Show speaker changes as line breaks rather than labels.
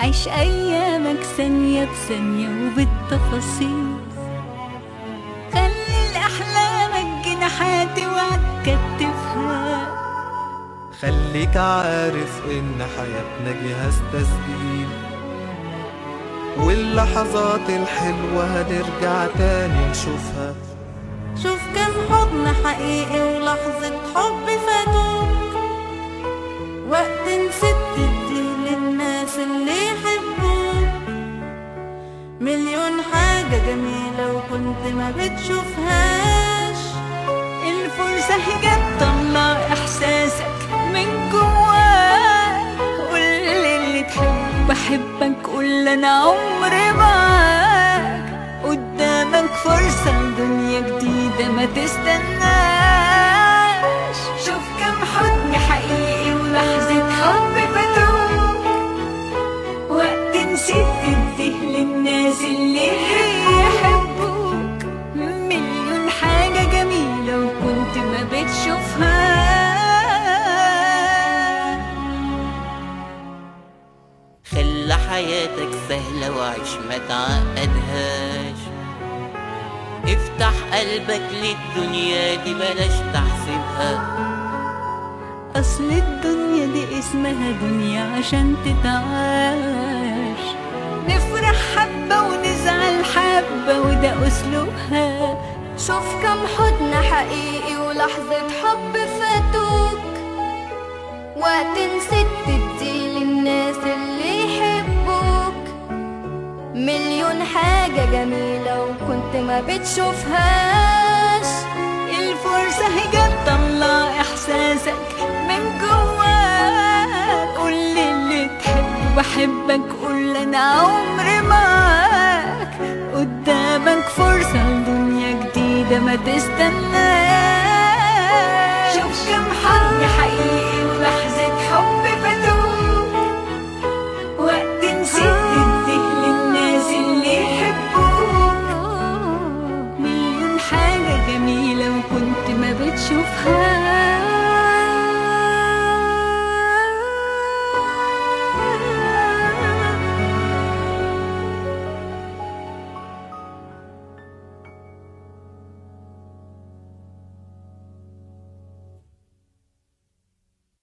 عيش أيامك ثانية بثانية وبالتفاصيل. خلي لأحلامك جناحات وعتكتفها.
خليك عارف إن حياتنا جهاز تسجيل، واللحظات الحلوة هنرجع تاني نشوفها.
شوف كم حضن حقيقي ولحظة حب فاتوك، وقت نسيت تدي للناس اللي يحبوك. مليون حاجة جميلة وكنت ما بتشوفهاش. الفرصة هي تطلع إحساسك من جواك. قول اللي تحب بحبك، قول أنا عمري معاك. قدامك فرصة لدنيا جديدة ما تستناش. شوف كم حضن حقيقي ولحظة حب فاتوك، وقت نسيت تديه للناس اللي يحبوك. مليون حاجة جميلة وكنت ما بتشوفها.
خلي حياتك سهلة وعيش ما تعقدهاش. افتح قلبك للدنيا دي بلاش تحسبها.
أصل الدنيا دي اسمها دنيا عشان تتعاش. نفرح حبة ونزعل حبة وده أسلوبها.
شوف كم حضن حقيقي ولحظة حب فاتوك، وقت نسيت تدي للناس اللي يحبوك. مليون حاجة جميلة وكنت ما بتشوفهاش.
الفرصة هي تطلع إحساسك من جواك. قول اللي تحب بحبك، قول أنا عمري معاك. قدامك فرصة لدنيا جديدة ما تستناش. شوف كم حد